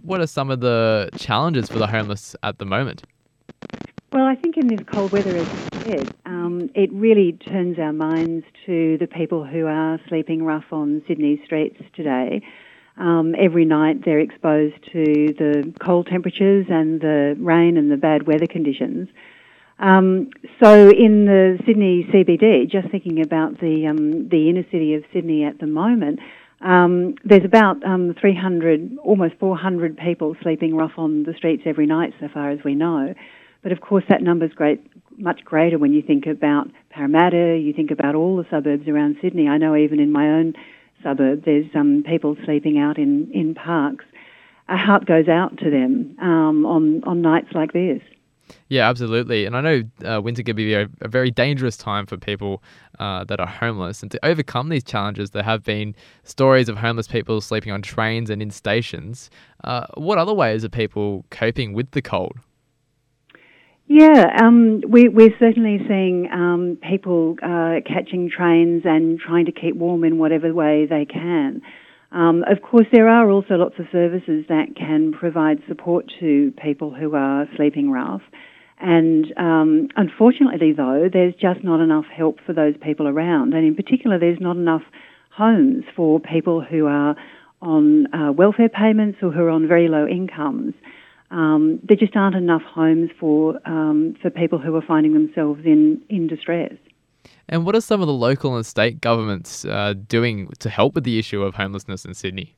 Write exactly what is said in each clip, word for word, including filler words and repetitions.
what are some of the challenges for the homeless at the moment? Well, I think in this cold weather, as you said, um, it really turns our minds to the people who are sleeping rough on Sydney streets today. Um, every night they're exposed to the cold temperatures and the rain and the bad weather conditions. Um, so in the Sydney C B D, just thinking about the um, the inner city of Sydney at the moment, um, there's about um, three hundred, almost four hundred people sleeping rough on the streets every night, so far as we know. But of course, that number's great, much greater when you think about Parramatta. You think about all the suburbs around Sydney. I know even in my own suburb, there's um, people sleeping out in, in parks. Our heart goes out to them um, on on nights like this. Yeah, absolutely. And I know uh, winter can be a, a very dangerous time for people uh, that are homeless. And to overcome these challenges, there have been stories of homeless people sleeping on trains and in stations. Uh, what other ways are people coping with the cold? Yeah, um, we, we're certainly seeing um, people uh, catching trains and trying to keep warm in whatever way they can. Um, of course, there are also lots of services that can provide support to people who are sleeping rough. And um, unfortunately, though, there's just not enough help for those people around. And in particular, there's not enough homes for people who are on uh, welfare payments or who are on very low incomes. Um, there just aren't enough homes for um, for people who are finding themselves in, in distress. And what are some of the local and state governments uh, doing to help with the issue of homelessness in Sydney?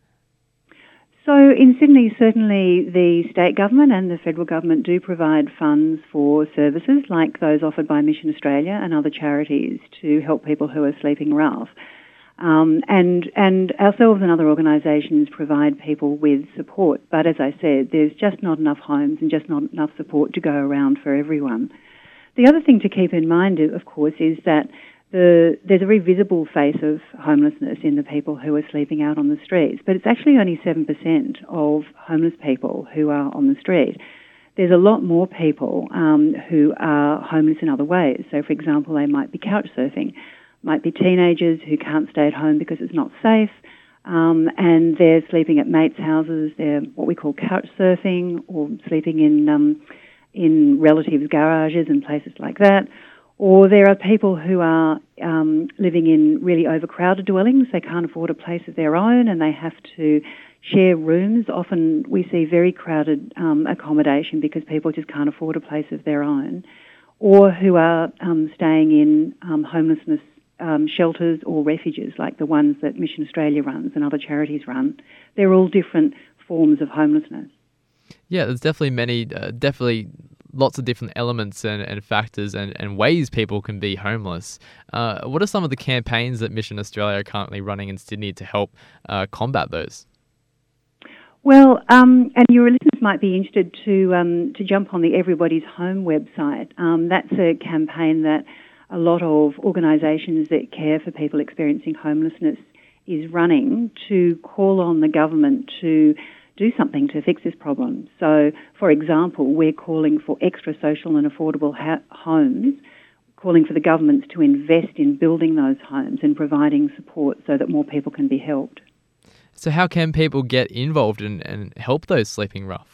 So in Sydney, certainly the state government and the federal government do provide funds for services like those offered by Mission Australia and other charities to help people who are sleeping rough. Um, and and ourselves and other organisations provide people with support. But as I said, there's just not enough homes and just not enough support to go around for everyone. The other thing to keep in mind, of course, is that the, there's a very visible face of homelessness in the people who are sleeping out on the streets, but it's actually only seven percent of homeless people who are on the street. There's a lot more people um, who are homeless in other ways. So, for example, they might be couch surfing. Might be teenagers who can't stay at home because it's not safe, um, and they're sleeping at mates' houses. They're what we call couch surfing, or sleeping in um, in relatives' garages and places like that. Or there are people who are um, living in really overcrowded dwellings. They can't afford a place of their own, and they have to share rooms. Often we see very crowded um, accommodation because people just can't afford a place of their own. Or who are um, staying in um, homelessness Um, shelters or refuges like the ones that Mission Australia runs and other charities run. They're all different forms of homelessness. Yeah, there's definitely many, uh, definitely lots of different elements and, and factors and, and ways people can be homeless. Uh, what are some of the campaigns that Mission Australia are currently running in Sydney to help uh, combat those? Well, um, and your listeners might be interested to um, to jump on the Everybody's Home website. Um, that's a campaign that a lot of organisations that care for people experiencing homelessness is running to call on the government to do something to fix this problem. So, for example, we're calling for extra social and affordable ha- homes, calling for the governments to invest in building those homes and providing support so that more people can be helped. So how can people get involved and, and help those sleeping rough?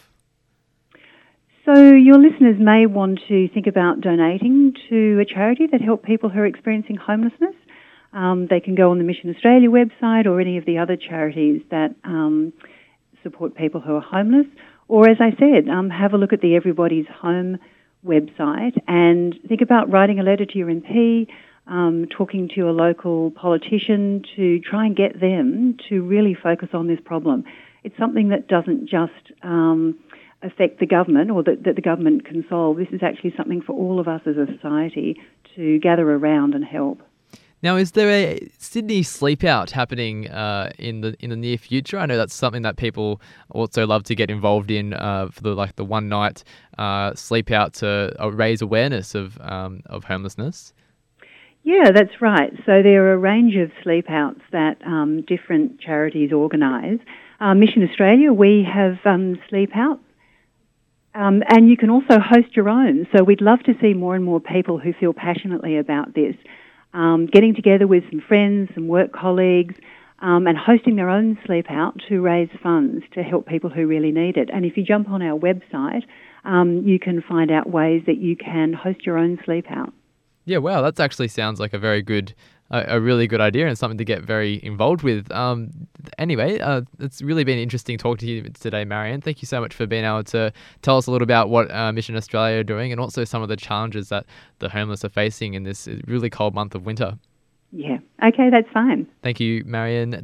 So your listeners may want to think about donating to a charity that help people who are experiencing homelessness. Um, they can go on the Mission Australia website or any of the other charities that um, support people who are homeless. Or, as I said, um, have a look at the Everybody's Home website and think about writing a letter to your M P, um, talking to a local politician to try and get them to really focus on this problem. It's something that doesn't just Um, affect the government or that, that the government can solve. This is actually something for all of us as a society to gather around and help. Now, is there a Sydney sleep out happening uh, in the in the near future? I know that's something that people also love to get involved in uh, for the like the one night uh, sleep out to uh, raise awareness of um, of homelessness. Yeah, that's right. So there are a range of sleep outs that um, different charities organise. Uh, Mission Australia, we have um, sleep out. Um, and you can also host your own. So we'd love to see more and more people who feel passionately about this, um, getting together with some friends, some work colleagues, um, and hosting their own sleep out to raise funds to help people who really need it. And if you jump on our website, um, you can find out ways that you can host your own sleep out. Yeah, wow, that actually sounds like a very good, uh, a really good idea and something to get very involved with. Um, anyway, uh, it's really been interesting talking to you today, Marianne. Thank you so much for being able to tell us a little about what uh, Mission Australia are doing and also some of the challenges that the homeless are facing in this really cold month of winter. Yeah. Okay, that's fine. Thank you, Marianne.